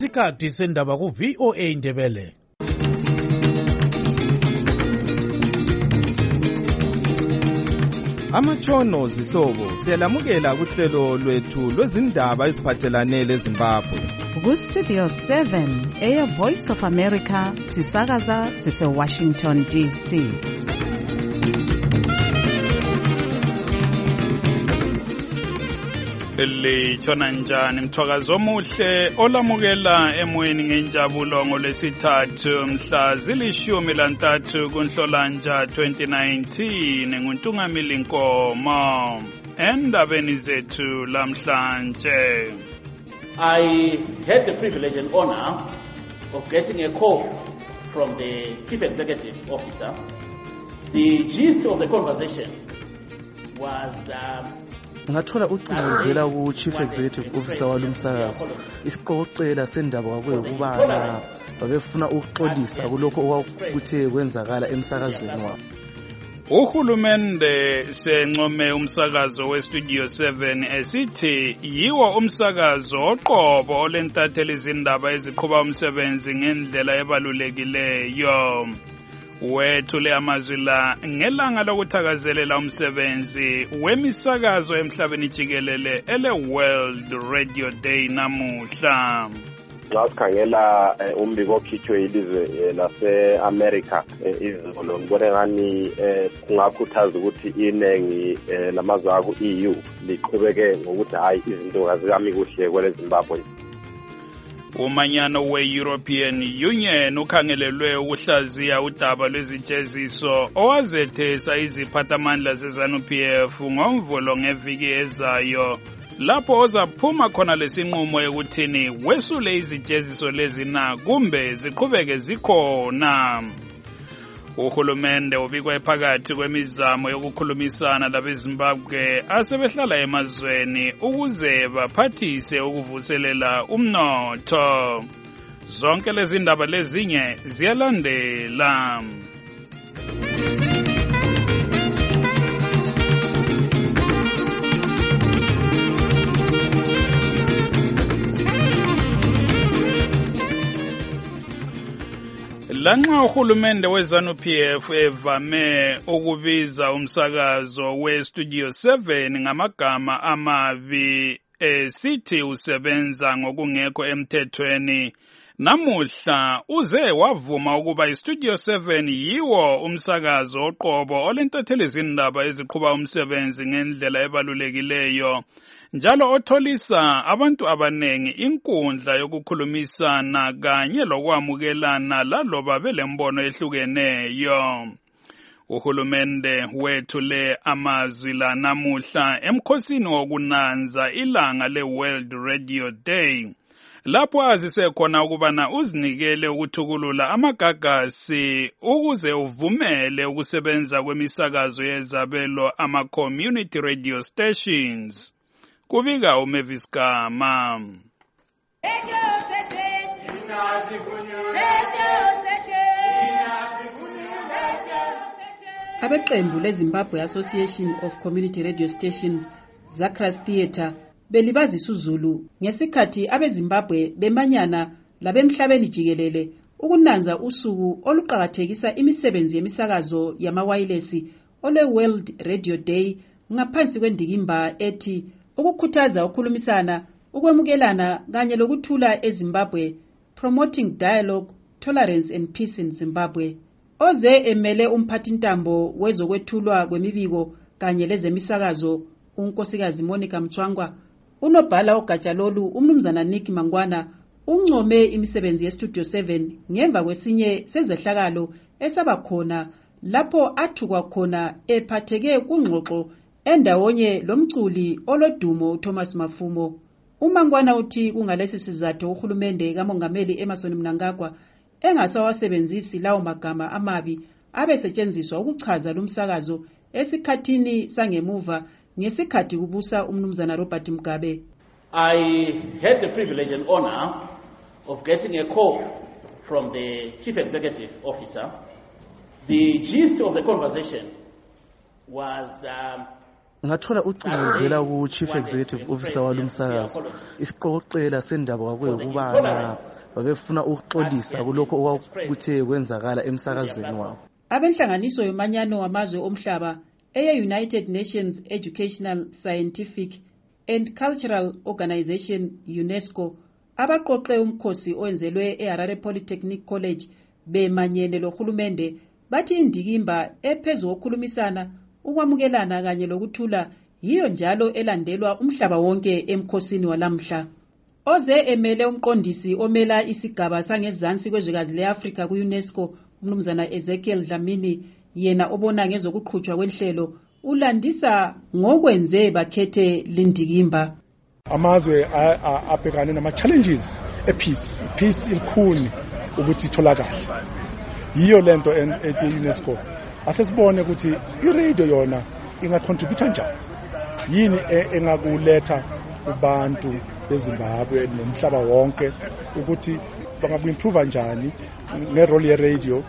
Isikhathi sendaba ku VOA Indebele. Amatshono zihlobo siyalamukela kuhlelo lwethu lwezindaba eziphathelane leZimbabwe. Ku Studio 7 Air Voice of America sisakaza sise Washington DC. Litshona njani mthwakazi omuhle olamukela emoyeni ngenjabulo ngolwesithathu mhla zili-13 kuNhlolanja 2019 nguNtungamili Nkomo endabeni zethu lamhlanje. I had the privilege and honor of getting a call from the Chief Executive Officer. The gist of the conversation was ngathola ucingo ngivela ku Chief Executive Officer walumsakazo isiqoqela sendaba kwakuyikubana babefuna ukuxolisa kulokho okwakuthe kwenzakala emsakazweni wabo. Uhulumende sencome umsakazo weStudio 7 esithi yiwo umsakazo oqobo olentathela izindaba eziqhuba umsebenzi ngendlela ebalulekileyo. Wethule amazwi la ngelanga lokuthakazelela umsebenzi wemisakazo emhlabeni jikelele ele-World Radio Day namuhla. Nxa sikhangela umbiko okhitshwe yilizwe lase-America izolo ngibona ngani kungakhuthaza ukuthi inengi lamazwe aku-EU liqhubeke ngokuthi hayi izinto azikami kuhle kwele Zimbabwe. Umanyano we-European Union ukhangelelwe ukuhlaziya udaba lwezijeziso owazethesa iziphathamandla ze-ZANU-PF ngomvulo ngeviki ezayo lapho ozaphuma khona lesinqumo ekuthini wesule izijeziso lezi na kumbe ziqhubeke zikhona. Uhulumende ubikwa phakathi kwemizamo yokukhulumisana labeZimbabwe asebehlala emazweni ukuze baphathise ukuvuselela umnotho. Zonke lezi ndaba lezinye ziyalandela. Lanxa uhulumende we-ZANU-PF evame ukubiza umsakazo we-Studio 7 ngamagama amabi esithi usebenza ngokungekho emthethweni, namuhla uze wavuma ukuba iStudio 7 yiwo umsakazo oqobo olentathela izindaba eziqhuba umsebenzi ngendlela ebalulekileyo njalo otholisa abantu abanengi inkundla yokukhulumisana kanye lokwamukelana laloba belembono ehlukeneyo. Uhulumende wethule amazwi la namuhla emkhosini wokunanza ilanga le-World Radio Day lapho azisekhona ukubana uzinikele ukuthukulula amagagasi ukuze uvumele ukusebenza kwemisakazo yezabelo ama-community radio stations. Kubika uMavis Gama. Abeqembu leZimbabwe Association of Community Radio Stations Zakras Theatre belibazisa uZulu ngesikhathi abeZimbabwe bemanyana labemhlabeni jikelele ukunanza usuku oluqhakathekisa imisebenzi yemisakazo yamawayilesi ole World Radio Day ngaphansi kwendikimba ethi ukukhuthaza ukukhulumisana, ukwemukelana kanye lokuthula eZimbabwe, promoting dialogue, tolerance and peace in Zimbabwe. Oze emele umphathintambo wezokwethulwa kwemibiko kanye lezemisakazo unkosikazi Monica Mchwangwa, unobhala ogatsha lolu umnumzana Nick Mangwana uncome imisebenzi yeStudio 7 ngemva kwesinye sezehlakalo esabakhona lapho athukwa khona ephatheke kungxoxo endawonye lomculi olodumo uThomas Mafumo. uMangwana uthi kungalesi sizathu uhulumende kaMongameli Emmerson Mnangagwa engasawasebenzisi lawo magama amabi abesetshenziswa ukuchaza lumsakazo esikhathini sangemuva ngesikhathi kubusa umnumzana Robert Mugabe. I had the privilege and honor of getting a call from the Chief Executive Officer. The gist of the conversation was ngathola ucingo luvela ku-chief executive officer walumsakazo isiqokoqela sendaba kwakuyikubana babefuna ukuxolisa kulokho okwakuthe kwenzakala emsakazweni wabo. Abenhlanganiso yomanyano wamazwe omhlaba eye-United Nations Educational, Scientific and Cultural Organization UNESCO abaqoqe umkhosi owenzelwe eHarare Polytechnic College bemanyene lohulumende bathi indikimba ephezu kokukhulumisana ukwamukelana kanye lokuthula yiyo njalo elandelwa umhlaba wonke emkhosini walamhla. Oze emele umqondisi omela isigaba sangezansi kwezwekazi leAfrika ku-UNESCO umnumzana Ezekiel Dlamini yena obona ngezokuqhutshwa kwenhlelo ulandisa ngokwenze bakhethe lindikimba. Amazwe abhekane nama-challenges peace ilikhuni ukuthi itholakale. Yiyo lento ethi UNESCO asesibone ukuthi iradio yona ingacontribute njani, yini engakuletha kubantu beZimbabwe nomhlaba wonke ukuthi bangaku-improve njani ngerole ye-radio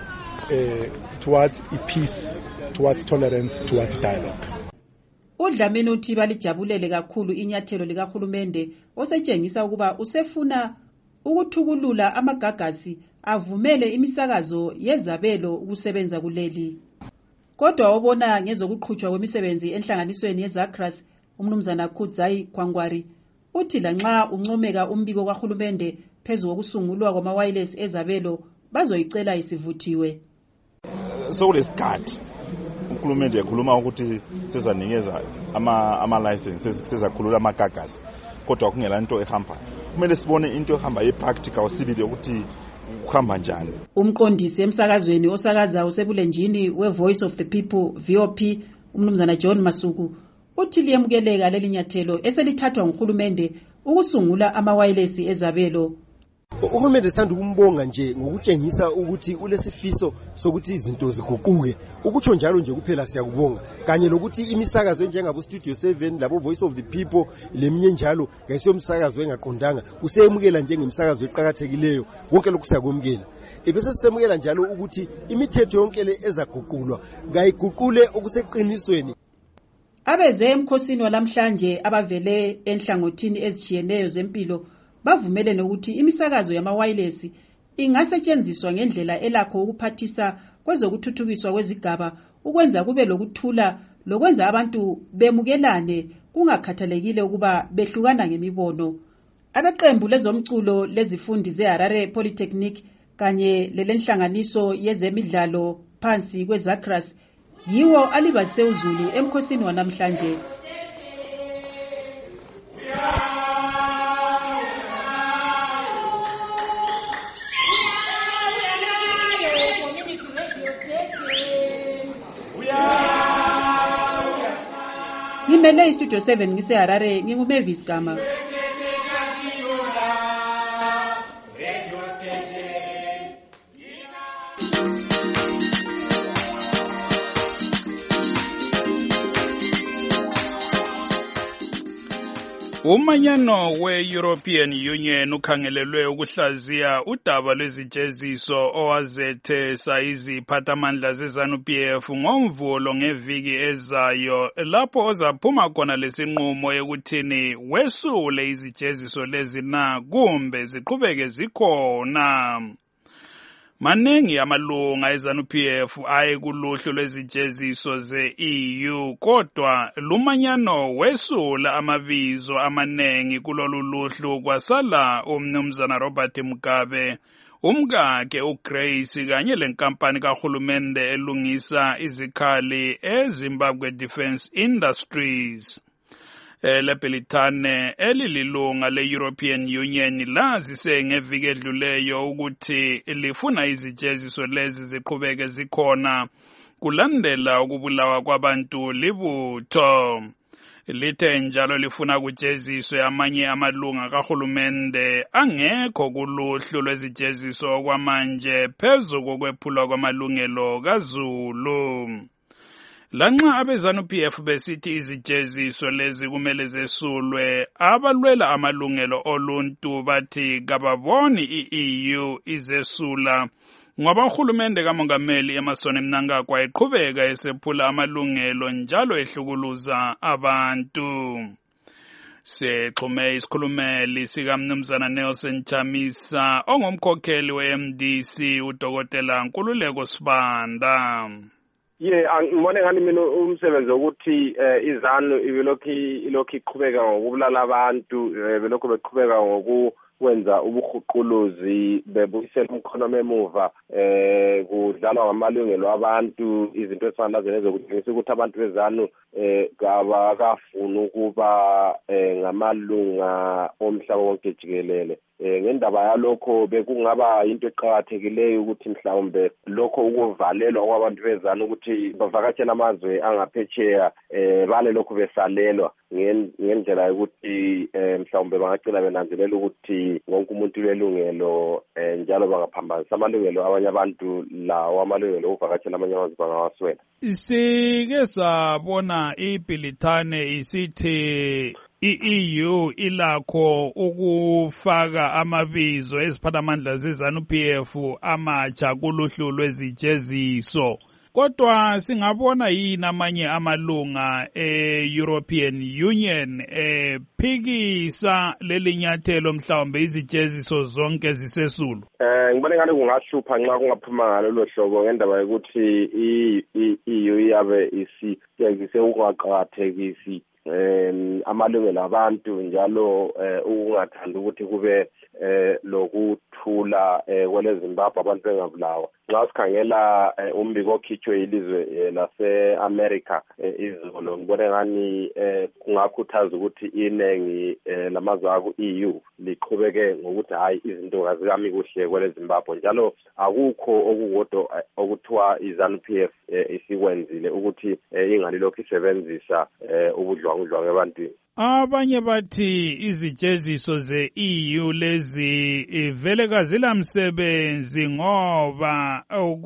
towards peace, towards tolerance, towards dialogue. UDlamini uthi balijabulele kakhulu inyathelo likahulumende osetshengisa ukuba usefuna ukuthukulula amagagasi avumele imisakazo yezabelo ukusebenza kuleli. Kodwa obona ngezokuqhutshwa kwemisebenzi enhlanganisweni yeZACRAS umnumzana Kudzai Kwangwari uthi lanxa uncomeka umbiko kahulumende phezu kokusungulwa kwama-wireless ezabelo bazoyicela isivuthiwe. Sokulesikhathi ukhulumende ekhuluma ukuthi sezanikeza ama-license sezakhulula amagagasi kodwa kungela into ehambayo. Kumele sibone into ehamba ye-practical sibili ukuthi kuhamba njani. Umqondisi emsakazweni osakaza usebulenjini we-Voice of the People VOP umnumzana John Masuku uthi liyemukeleka leli nyathelo eselithathwa nguhulumende ukusungula ama-wireless ezabelo. Uhulumende sithanda ukumbonga nje ngokutshengisa ukuthi ulesifiso sokuthi izinto ziguquke. Ukutsho njalo nje kuphela siyakubonga. Kanye lokuthi imisakazo njengabo Studio 7 labo Voice of the People leminye njalo ngayisiyo umsakazo engaqondanga useyemukela njengemsakazo eqhakathekileyo. Konke lokhu siyakwemukela. Ebese sisemukela njalo ukuthi imithetho yonke le ezaguqulwa ngayiguqule okuseqinisweni. Abeze emkhosini walamhlanje abavele enhlangothini ezijiyeneyo zempilo bavumele nokuthi imisakazo yama-wireless ingasetshenziswa ngendlela elakho ukuphathisa kwezokuthuthukiswa kwezigaba ukwenza kube lokuthula lokwenza abantu bemukelane kungakhathalekile ukuba behlukana ngemibono. Abeqembu lezomculo lezifundi zeHarare Polytechnic kanye lelenhlanganiso yezemidlalo phansi kweZACRAS yiwo alibazise uZulu emkhosini wanamhlanje. Ngimele iStudio 7 ngiseHarare nginguMavis Gama. Umanyano we-European Union ukhangelelwe ukuhlaziya udaba lwezijeziso owazethesa iziphathamandla ze-ZANU-PF ngomvulo ngeviki ezayo lapho ozaphuma khona lesinqumo ekuthini wesule izijeziso lezi na kumbe ziqhubeke zikhona. Maningi amalunga eZANU-PF ayekuluhlu lwezijeziso ze-EU kodwa lumanyano wesula amabizo amanengi kulolu luhlu kwasala umnumzana Robert Mugabe umkakhe uGrace kanye lenkampani kahulumende elungisa izikhali eZimbabwe Defence Industries. Lebhelithane elililunga le-European Union lazise ngeviki edluleyo ukuthi lifuna izijeziso lezi ziqhubeke zikhona kulandela ukubulawa kwabantu libutho. Lithe njalo lifuna kujeziswe amanye amalunga kahulumende angekho kuluhlu lwezijeziso okwamanje phezu kokwephulwa kwamalungelo kaZulu. Lanxa abeZANU-PF besithi izijeziso lezi kumele zesulwe, abalwela amalungelo oluntu bathi kababoni i-EU izesula ngoba uhulumende kamongameli Emmerson Mnangagwa eqhubeka esephula amalungelo njalo ehlukuluza abantu. Sexhume isikhulumeli sikaMnumzana Nelson Chamisa ongumkhokheli we-MDC uDokotela Nkululeko Sibanda. Ngibone ngani mina umsebenzi ukuthi izanu ilokhu iqhubeka ngokubulala abantu, belokhu beqhubeka ngokwenza ubuhuquluzi, bebuyisela umkhono emuva, kudlalwa ngamalungelo abantu, izinto ezifana nezokutshengisa ukuthi abantu bezanu kabakafuni ukuba ngamalunga omhlaba wonke jikelele. Ngendaba yalokho bekungaba into eqhakathekileyo ukuthi mhlawumbe lokho ukuvalelwa kwabantu bezana ukuthi bavakatshela amazwe angaphetsheya bale lokho besalelwa ngendlela yokuthi mhlawumbe bangacina benanzelela ukuthi wonke umuntu ulelungelo njalo bangaphambanisa amalungelo abanye abantu lawo amalungelo okuvakatshela amanye amazwe bangawaswela. Sike sabona ibhilithane isithi i-EU ilakho ukufaka amabizo eziphathamandla ze-ZANU-PF amatsha kuluhlu lwezijeziso. Kodwa singabona yini amanye amalunga e-European Union phikisa leli nyathelo mhlawumbe izijeziso zonke zisesulu? Ngibone ngani kungahlupha nxa kungaphuma ngalolu hlobo ngendaba yokuthi i-EU yabe isitekise ukungaqakathekisi amalungelo abantu njalo ukungathanda ukuthi kube lokuthula kwele Zimbabwe abantu bengabulawa. Nxa sikhangela umbiko okhitshwe ilizwe lase-America izolo, ngibone ngani kungakhuthaza ukuthi inengi lamazwe aku-EU liqhubeke ngokuthi hayi izinto azikami kuhle kwele Zimbabwe, njalo akukho okukodwa okuthiwa i-ZANU-PF isikwenzile ukuthi ingani lokhu isebenzisa ubudlwangudlwangu ebantwini. Abanye bathi izijeziso ze-EU lezi vele kazilamsebenzi ngoba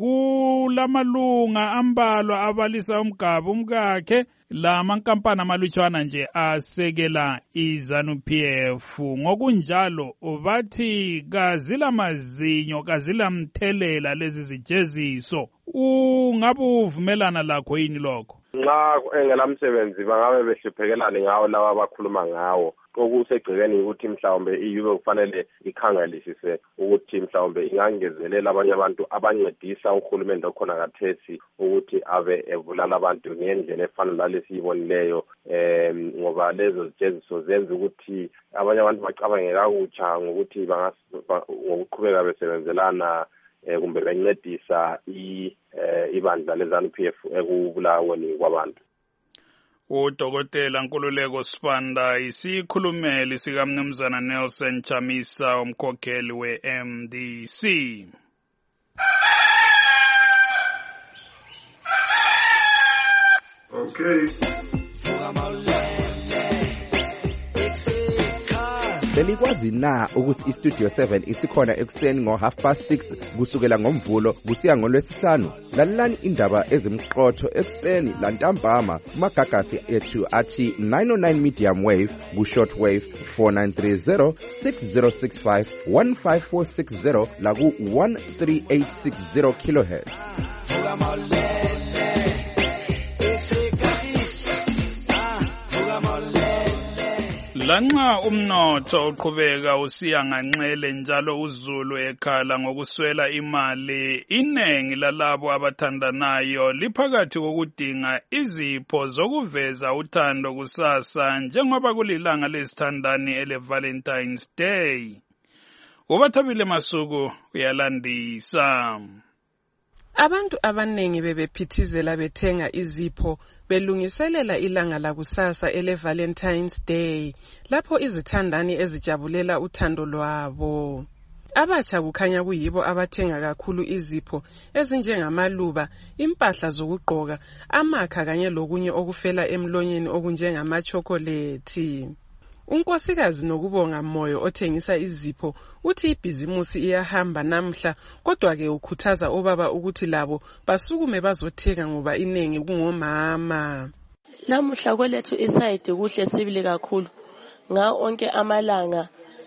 kulamalunga ambalwa abalisa umgaba umkakhe lamankampani amalutshwana nje asekela i-ZANU-PF. Ngokunjalo bathi kazilamazinyo kazilamthelela lezi zijeziso. Ungabe uvumelana lakho yini lokho? Nxa engelamsebenzi bangabe behluphekelane ngawo lawa abakhuluma ngawo. Okusegcikeni ukuthi mhlawumbe i-EU kufanele ikhangelisise ukuthi mhlawumbe ingangezelela abanye abantu abancedisa uhulumende okhona kathesi ukuthi abe evulala abantu ngendlela efana lalesiyibonileyo, ngoba lezo zijeziso zenza ukuthi abanye abantu bacabange kakutsha ngokuthi ngokuqhubeka besebenzelana kumbe bencedisa ibandla le-ZANU-PF ekubulaweni kwabantu. Udokotela Nkululeko Sibanda isikhulumeli sikaMnumzana Nelson Chamisa umkhokheli we-MDC. Okay. Belikwazi na ukuthi iStudio 7 isikhona ekuseni ngo6:30 kusukela ngoMvulo kusiya ngoLwesihlanu? Lalelani indaba ezimqotho ekuseni lantambama kumagagasi ethu athi 909 medium wave ku-short wave 4930 6065 15460 la ku-13860 kilohertz. Lanxa umnotho uqhubeka usiya nganxele njalo uzulu ekhala ngokuswela imali, inengi lalabo abathandanayo liphakathi kokudinga izipho zokuveza uthando kusasa njengoba kulilanga lesithandani ele-Valentine's Day. Ubathabile Masuku uyalandisa. Abantu abanengi bebephithizela bethenga izipho belungiselela ilanga lakusasa ele-Valentine's Day lapho izithandani ezijabulela uthando lwabo. Abatsha kukhanya kuyibo abathenga kakhulu izipho ezinjengamaluba, impahla zokugqoka, amakha kanye lokunye okufela emlonyeni okunjengama-chocolate. Unkosikazi Nokubonga Moyo othengisa izipho uthi ibhizimusi iyahamba namhla, kodwa ke ukhuthaza obaba ukuthi labo basukume bazothenga ngoba inengi kungomama. Namuhla kwelethu isayidi kuhle sibili kakhulu. Nga onke amalanga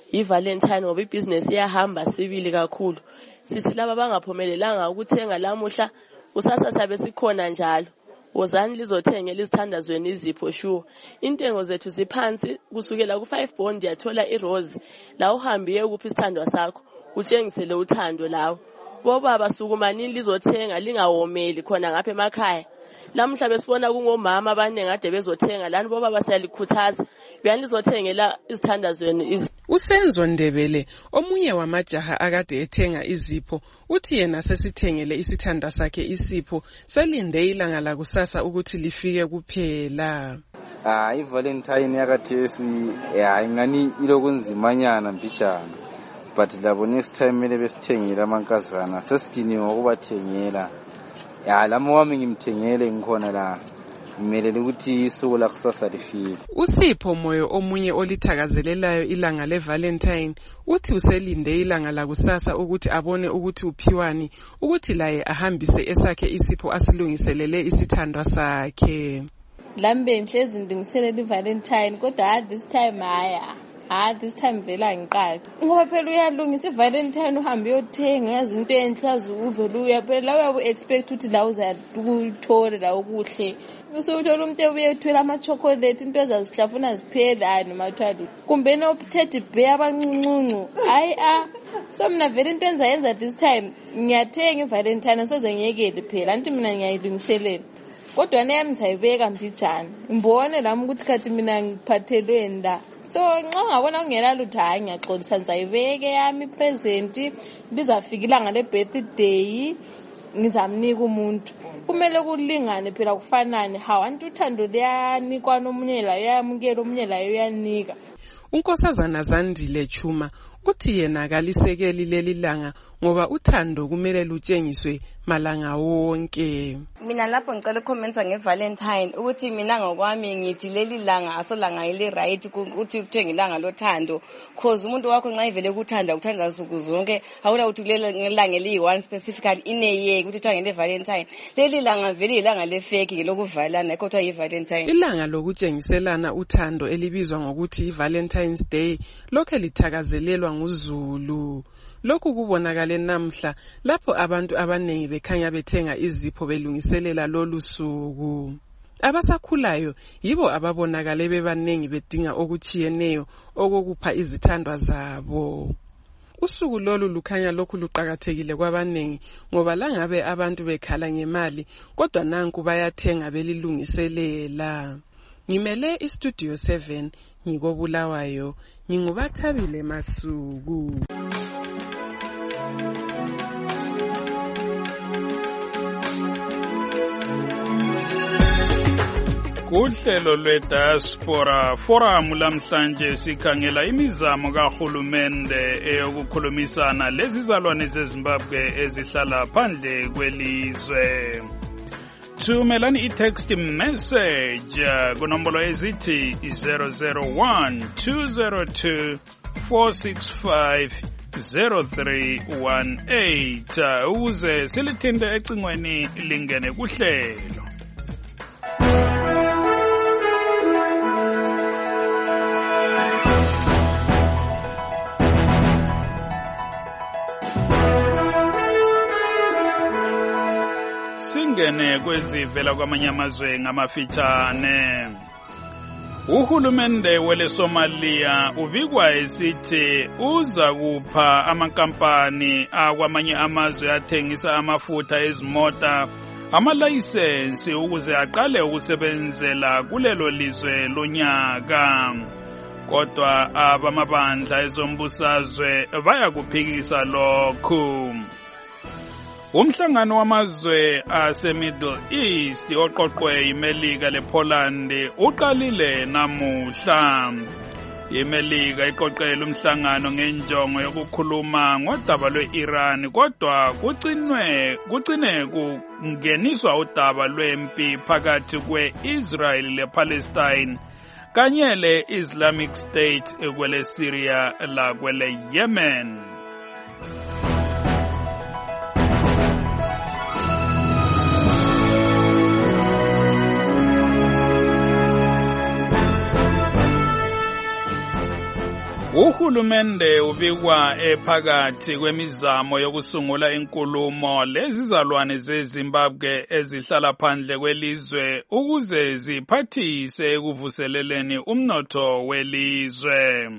i-Valentine ngoba ibhizinesi iyahamba sibili kakhulu. Sithi laba bangaphumelelanga ukuthenga lamuhla kusasa sabe sikhona njalo. Wozani lizothengela izithandazweni izipho sure. Intengo zethu ziphansi kusukela ku5 bond yathola irose la uhambiye kuphi isithandwa sakho utshengisele uthando lawo. Bobaba sukumanini lizothenga lingawomeli khona ngapha emakhaya. Lamhla besibona kungomama abanenge ade bezothenga lani bobaba siyalikhuthaza beyani lizothengela izithandazweni uSenzo Ndebele omunye wamajaha akade ethenga izipho uthi yena sesithengele isithandwa sakhe isipho selinde ilanga la kusasa ukuthi lifike kuphela. iValentine yakathesi ingani ilokunzimanyana mbijana but labo next time mele besithengele amankazana sesidiniwe ukubathengela. Lama wami ngimthengele ngikhona la ngimelele ukuthi isuku la kusasa lifike. uSipho Moyo omunye olithakazelelayo ilanga leValentine uthi uselinde ilanga la kusasa ukuthi abone ukuthi uphiwani ukuthi laye ahambise esakhe isipho asilungiselele isithandwa sakhe. Lambe nhlezi ndingiselela iValentine kodwa this time haya. This time vela ngiqala. Ngoba phela uyalungisa iValentine uhambe uyothenga yazi into enhlazi uvela uya phela la uyabe expect ukuthi la uzathola la okuhle. Usuthola umuntu ebuye uthola ama chocolate into ezazihlafuna ziphela noma thwali. Kumbe no teddy bear abancuncuncu. So mina vele into enzayenza this time ngiyathenga iValentine soze ngiyekele phela anti mina ngiyayilungiselela. Kodwa nami sayibeka mbijana. Ngibone lami ukuthi kathi mina ngiphathelweni la. So nxa ngabona kungela lutho hayi ngiyaxolisa nizayibeke yami present bizafika ilanga le birthday ngizamnika umuntu kumele kulingane phela kufanane hawantu uthando liyanikwa nomunye la uyamukela omunye la uyanika. uNkosazana Zandile Chuma uthi yena akalisekeli leli langa ngoba uthando kumele lutshengiswe malanga wonke. Mina lapho ngicela ukhomenta ngeValentine ukuthi mina ngokwami ngithi leli langa asolanga ile right ukuthi kuthenga ilanga lothando cause umuntu wakho nxa ivele kuthanda nsuku zonke awula ukuthi leli langa eli1 specifically ineye ukuthi kuthiwa ngeValentine. Leli langa vele ilanga lefake lokuvalana kodwa yiValentine. Ilanga lokutshengiselana uthando elibizwa ngokuthi iValentine's Day lokho lithakazelelwa nguZulu. Lokhu kubonakala namhla lapho abantu abanengi bekhanya bethenga izipho belungiselela lolu suku. Abasakhulayo yibo ababonakala bebanengi bedinga okuchiyeneyo okukupha izithandwa zabo. Usuku lolu lukhanya lokhu luqhakathekile kwabanengi ngoba langabe abantu bekhala ngemali kodwa nanku bayathenga belilungiselela. Ngimele iStudio 7 ngikobulawayo ngingubathabile Masuku. Kuhlelo lwe-Diaspora Forum lamhlanje sikhangela imizamo kahulumende eyokukhulumisana lezizalwane zeZimbabwe ezihlala phandle kwelizwe. Thumelani i-text message kunombolo ezithi 001 202 465 0318 ukuze silithinte ecingweni lingene kuhlelo. Singene kwezivela kwamanye amazwe ngamafitshane. Uhulumende wele Somalia ubikwa esithi uza kupha amakampani akwamanye amazwe athengisa amafutha ezimota amalayisensi ukuze aqale ukusebenzela kulelo lizwe lonyaka. Kodwa abamabandla ezombusazwe bayakuphikisa lokhu. Umhlangano wamazwe ase-Middle East oqoqwe iMelika lePoland uqalile namuhla. iMelika iqoqela umhlangano ngenjongo yokukhuluma ngodaba lwe-Iran kodwa kucine kungeniswa udaba lwempi phakathi kwe-Israel lePalestine kanye le-Islamic State kwele Syria la kwele Yemen. Uhulumende ubikwa ephakathi kwemizamo yokusungula inkulumo lezizalwane zeZimbabwe ezihlala phandle kwelizwe ukuze ziphathise ekuvuseleleni umnotho welizwe.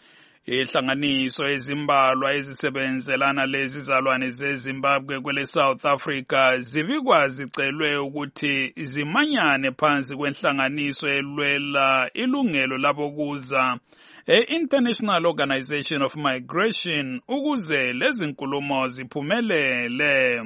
Ihlanganiso ezimbalwa ezisebenzelana lezizalwane zeZimbabwe kwele South Africa zibikwa zicelwe ukuthi zimanyane phansi kwenhlanganiso elwela ilungelo labokuza International Organization of Migration ukuze lezi nkulumo ziphumelele.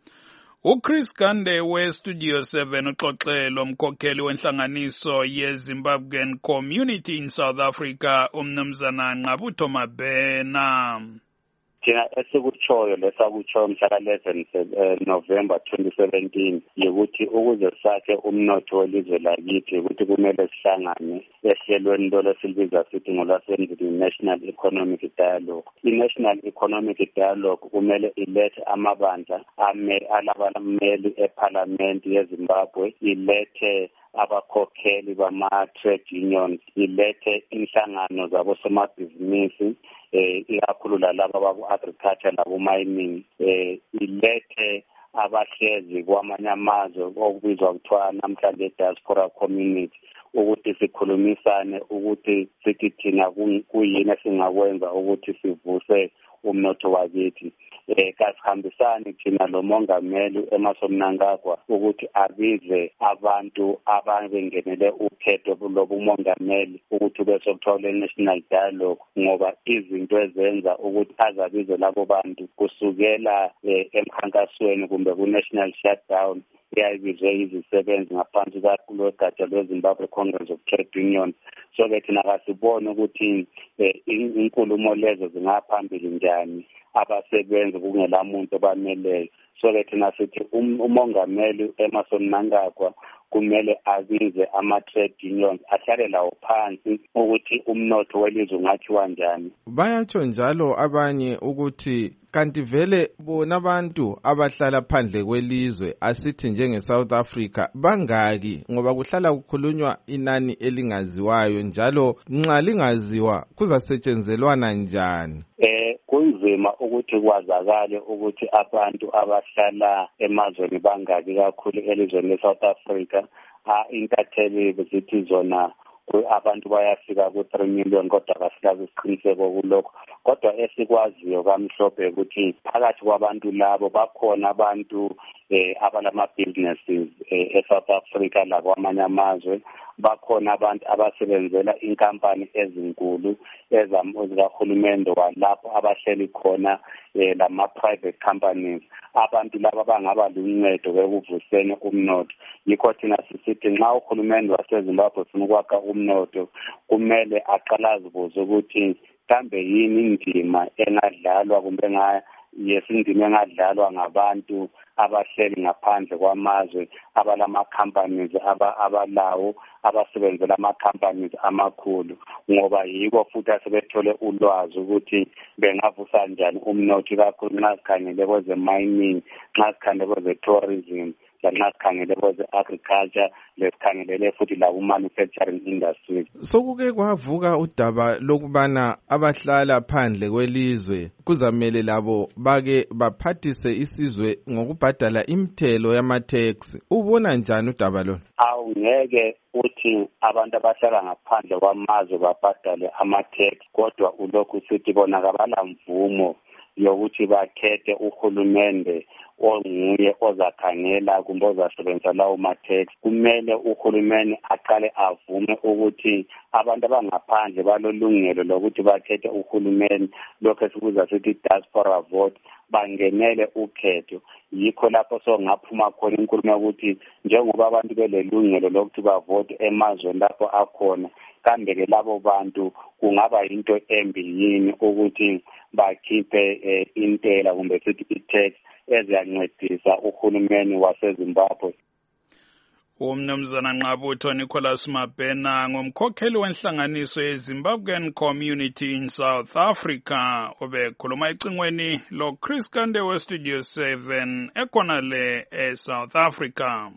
uChris Gande weStudio 7 uxoxelo umkhokheli wenhlanganiso yeZimbabwean Community in South Africa umnumzana Nqabutho Mabhena. Thina esikutshoyo lesakutshoyo mhla ka-11 November 2017 yikuthi ukuze sakhe umnotho welizwe lakithi ukuthi kumele sihlangane ehlelweni lolo silibiza sithi ngolwasendlini National Economic Dialogue. I-National Economic Dialogue kumele ilethe amabandla alabammeli ephalamenti yeZimbabwe, ilethe abakhokheli bama-trade unions, ilethe inhlangano zabosomabhizinisi ikakhulu lalaba baku-agriculture laku-mining, ilethe abahlezi kwamanye amazwe okubizwa kuthiwa namhlanje diaspora community ukuthi sikhulumisane ukuthi sithi thina kuyini esingakwenza ukuthi sivuse umnotho wakithi. Kasihambisani thina lo mongameli Emmerson Mnangagwa ukuthi abize abantu abangenele ukhetho lobu mongameli ukuthi bese kuthiwa National Dialogue ngoba izinto ezenza ukuthi azabize labo bantu kusukela emkhankasweni kumbe ku-national shutdown yayibizwe izisebenzi ngaphansi kwegatsha lweZimbabwe Congress of Trade Unions. So-ke thina kasibone ukuthi inkulumo lezo zingaphambili njani abasebenzi kungela muntu obameleyo. So-ke thina sithi umongameli Emmerson Mnangagwa kumele abize ama-trade unions ahlale lawo phansi ukuthi umnotho welizwe ungakhiwa njani. Bayatsho njalo abanye ukuthi kanti vele bona abantu abahlala phandle kwelizwe asithi njenge-South Africa bangaki ngoba kuhlala kukhulunywa inani elingaziwayo njalo nxa lingaziwa kuzasetshenzelwana njani? Kunzima ukuthi kwazakale ukuthi abantu abahlala emazweni bangaki kakhulu elizweni le-South Africa. Intatheli zithi zona abantu bayafika ku-3 million kodwa kasilazi isiqiniseko kulokho. Kodwa esikwaziyo kamhlophe ukuthi phakathi kwabantu labo bakhona abantu abalama-businesses e-South Africa lakwamanye amazwe. Bakhona abantu abasebenzela inkampani ezinkulu ezikahulumende walapho abahleli khona lama-private companies. Abantu laba bangaba luncedo ekuvuseni umnotho. Yikho thina sisithi nxa uhulumende waseZimbabwe ufuna ukwakha umnotho kumele aqala azibuze ukuthi kambe yini indima engadlalwa kumbe yesindima engadlalwa ngabantu abahleli ngaphandle kwamazwe abalama-companies abalawo abasebenzela ama-companies amakhulu ngoba yiko futhi asebethole ulwazi ukuthi bengavusa njani umnotho kakhulu nxa sikhangele kweze-mining, nxa sikhangele kweze-tourism, lanxa sikhangele kweze-agriculture, lesikhangelele futhi laku-manufacturing industries. Sokuke kwavuka udaba lokubana abahlala phandle kwelizwe kuzamele labo bake baphathise isizwe ngokubhadala imithelo yama-tax. Ubona njani udaba lona? Awungeke uthi abantu abahlala ngaphandle kwamazwe babhadale ama-tax kodwa ulokhu sithi bona kabala mvumo yokuthi bakhethe uhulumende onguye ozakhangela kumbe ozasebenzisa lawo ma-tax. Kumele uhulumeni aqale avume ukuthi abantu abangaphandle balolungelo lokuthi bakhethe uhulumeni, lokho esikubiza sithi diaspora vote, bangenele ukhetho. Yikho lapho songaphuma khona inkulumo ukuthi njengoba abantu belelungelo lokuthi bavote emazweni lapho akhona, kambe-ke labo bantu kungaba yinto embi yini ukuthi bakhiphe intela kumbe sithi i-tax eziyancedisa uhulumeni waseZimbabwe. Umnumzana Nqabutho Nicholas Mabhena ngumkhokheli wenhlanganiso yeZimbabwean Community in South Africa obekhuluma ecingweni lo Chris Gande weStudio 7 ekhona le eSouth Africa.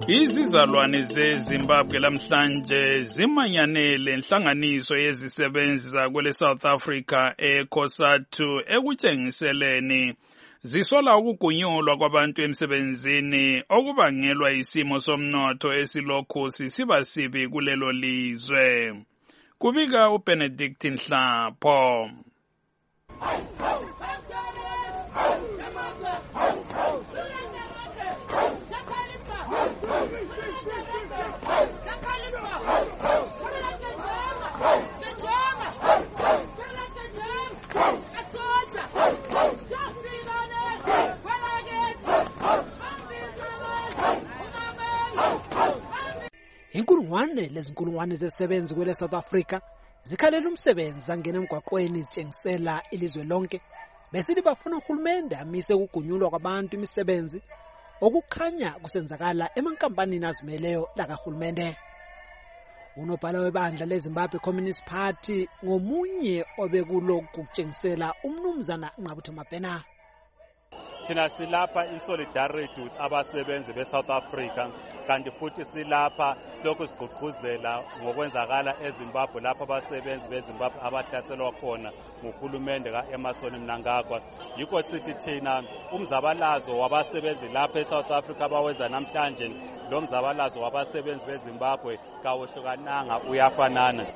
Izizalwane zeZimbabwe lamhlanje zimanyanele inhlanganiso yezisebenzi zakwele South Africa eCOSATU ekutshengiseleni zisola ukugunyulwa kwabantu emsebenzini okubangelwa isimo somnotho esilokhu sisiba sibi kulelo lizwe. Kubika uBenedict Nhlapho. Inkulungwane lezinkulungwane zezisebenzi kwele South Africa zikhalela umsebenzi zangena emgwaqweni zitshengisela ilizwe lonke besithi bafuna uhulumende amise ukugunyulwa kwabantu imisebenzi okukhanya kusenzakala emankampanini azimeleyo lakahulumende. Unobhala webandla leZimbabwe Communist Party ngomunye obekulokhu kutshengisela umnumzana Nqabutho Mabhena. Thina silapha in solidarity with abasebenzi beSouth Africa kanti futhi silapha silokhu sigqugquzela ngokwenzakala eZimbabwe lapha abasebenzi beZimbabwe abahlaselwa khona nguhulumende kaEmmerson Mnangagwa. Yikho sithi thina umzabalazo wabasebenzi lapha eSouth Africa abawenza namhlanje lo mzabalazo wabasebenzi beZimbabwe kawehlukananga uyafanana.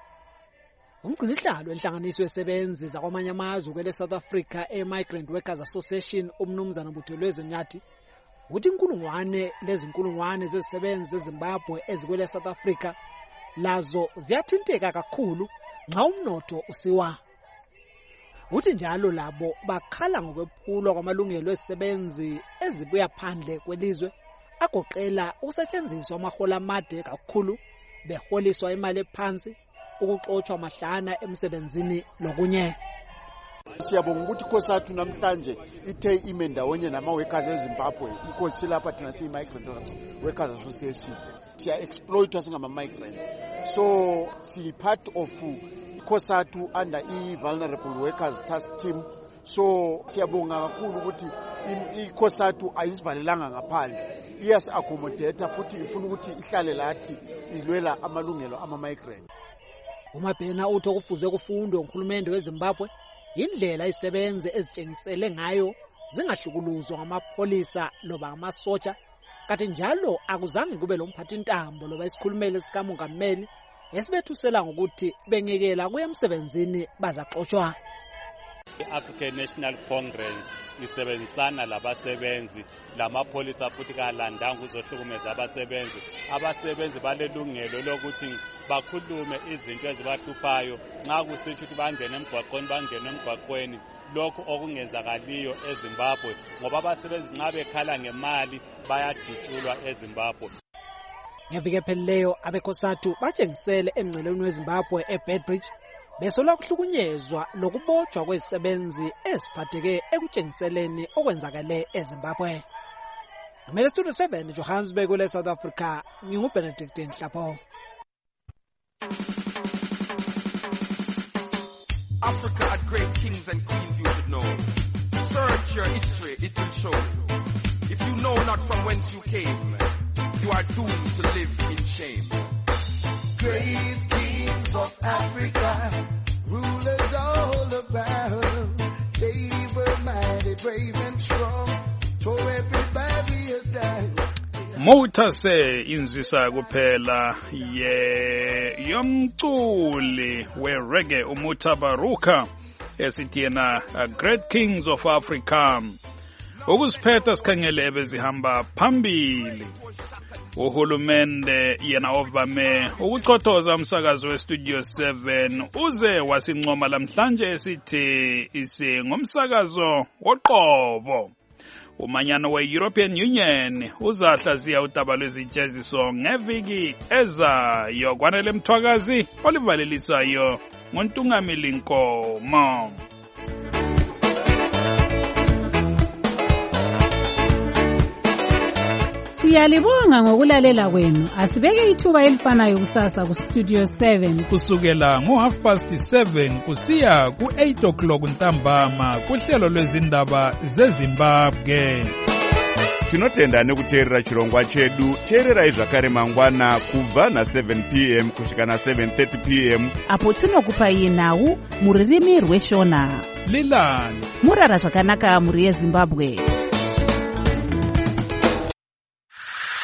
Umgcinisihlalo wenhlanganiso yesebenzi zakwamanye amazwe kwele South Africa Migrant Workers Association umnumzana Buthelezi Nyathi uthi inkulungwane zezisebenzi zeZimbabwe ezikwele South Africa lazo ziyathinteka kakhulu nxa umnotho usiwa. Uthi njalo labo bakhala ngokwephulwa kwamalungelo ezisebenzi ezibuya phandle kwelizwe agoqela ukusetshenziswa amahola amade kakhulu beholiswa imali ephansi ukuxoxwa mahlana emsebenzini lokunye. Siyabonga ukuthi COSATU namhlanje ithe ime ndawonye nama-workers eZimbabwe ikhosi lapha thina siyi-Migrant Workers Association siya-exploitwa singama-migrant, so si-part of COSATU under i-Vulnerable Workers Task Team. So siyabonga kakhulu ukuthi i-COSATU ayisivalelanga ngaphandle, iyasi-accommodate futhi ifuna ukuthi ihlale lathi ilwela amalungelo ama-migrant. uMabhena uthi okufuze kufundwe nguhulumende weZimbabwe indlela isebenze ezitshengisele ngayo zingahlukuluzwa ngamapholisa loba ngamasotsha, kanti njalo akuzange kube lomphathintambo loba isikhulumeli sikamongameli esibethusela ngokuthi bengekela kuye emsebenzini bazaxoxwa. I-African National Congress isebenzisana labasebenzi lamapholisa futhi kalandanga uzohlukumeza abasebenzi. Abasebenzi balelungelo lokuthi bakhulume izinto ezibahluphayo nxa kusithi ukuthi bangene emgwaqweni lokho okungenzakaliyo eZimbabwe ngoba abasebenzi nxa bekhala ngemali bayadutshulwa eZimbabwe. Ngeviki ephelileyo abeCOSATU batshengisele emngceleni weZimbabwe eBedbridge besola kuhlukunyezwa lokubotshwa kwezisebenzi eziphatheke ekutshengiseleni okwenzakale eZimbabwe. Ngimele Studio 7 Johannesburg kule South Africa, nginguBenedict Nhlapho. Africa had great kings and queens, you should know. Search your history, it will show. If you know not from whence you came, you are doomed to live in shame. Great kings of Africa, rulers all about. They were mighty, brave and strong, tore everybody down. Motase inzisa kuphela yomculi we-reggae uMutabaruka esithi yena Great Kings of Africa. Ukusiphetha sikhangele bezihamba phambili. Uhulumende yena ovame ukuchothoza umsakazo weStudio 7 uze wasincoma lamhlanje esithi ngomsakazo woqobo. Umanyano we-European Union uzahlaziya udaba lwezijeziso ngeviki ezayo. Kwanele Mthwakazi olivalelisayo ngoNtungamili Nkomo. Siyalibonga ngokulalela kwenu. Asibeke ithuba elifanayo kusasa kuStudio 7 kusukela ngo7:30 kusiya ku8 o'clock ntambama kuhlelo lwezindaba zeZimbabwe. tinotenda nekuteerera chirongwa chedu. teererai zvakare mangwana kubva na7 p.m. kusvika na7:30 p.m. apo tinokupai nhau muririmi rweshona. lilani murara zvakanaka muri yezimbabwe.